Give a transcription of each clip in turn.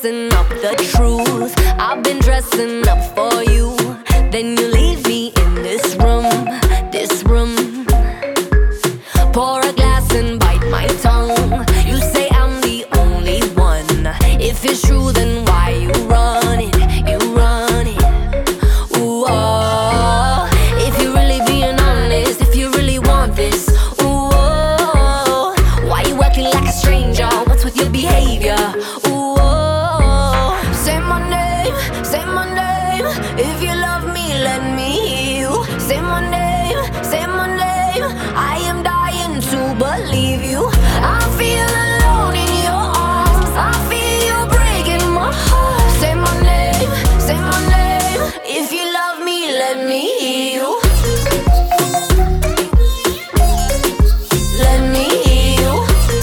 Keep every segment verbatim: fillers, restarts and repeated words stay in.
messing up the truth. I've been dressing up for you, then you leave me in this room, this room. Pour a glass and bite my tongue. You say I'm the only one. If it's true, then why you run it? You run it. Ooh, oh. If you're really being honest, if you really want this, ooh, oh. Why you acting like a stranger? What's with your behavior? Ooh, oh. Say my name, say my name. If you love me, let me hear you. Say my name, say my name. I am dying to believe you. I feel alone in your arms. I feel you breaking my heart. Say my name, say my name. If you love me, let me hear you. Let me hear you.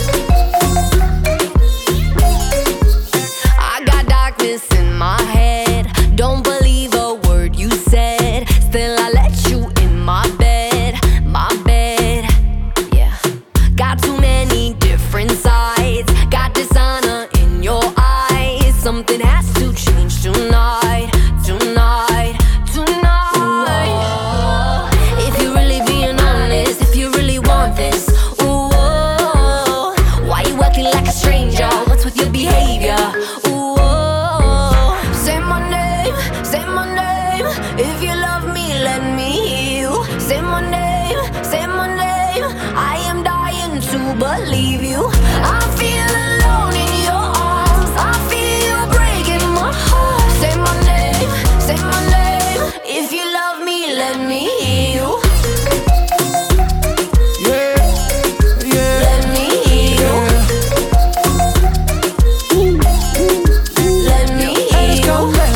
I got darkness in my head. Don't believe a word you said. Still I let you in my bed, my bed. Yeah. Got too many different sides. Got dishonor in your eyes. Something has to change tonight, tonight, tonight. Ooh, if you're really being honest, if you really want this, ooh, oh, why you acting like a stranger? What's with your behavior? Ooh, oh, say my name, say my name. If you love me, let me hear you. Say my name, say my name. I am dying to believe you. I feel alone in your arms. I feel you breaking my heart. Say my name, say my name. If you love me, let me hear you. Yeah, yeah, Let me hear you. Let me hear you.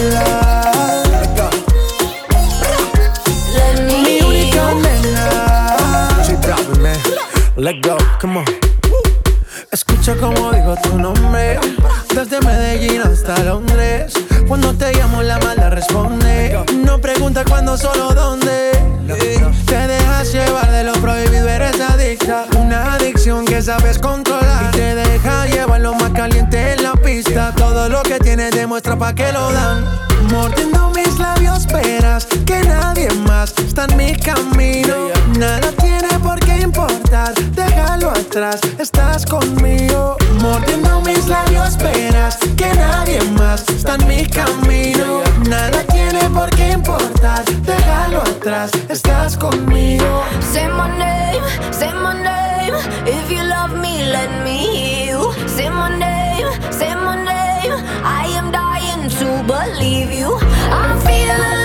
Let me Mi hear única you. nena. J Balvin, man. Let go, come on. Escucha como digo tu nombre, desde Medellín hasta Londres. Cuando te llamo la mala responde. No pregunta cuándo, solo dónde. Te dejas llevar de lo prohibido, eres adicta. Una adicción que sabes controlar. Y te deja llevar lo más caliente en la pista. Todo lo que tienes demuestra pa' que lo dan. Mordiendo mis labios esperas que nadie más está en mi camino. Nada tiene por qué importar, déjalo atrás, estás conmigo. Mordiendo mis labios esperas que nadie más está en mi camino. Nada tiene por qué importar, déjalo atrás, estás conmigo. Say my name, say my name. If you love me, let me hear you. Say my name, say my name. I am dying to believe you. I feel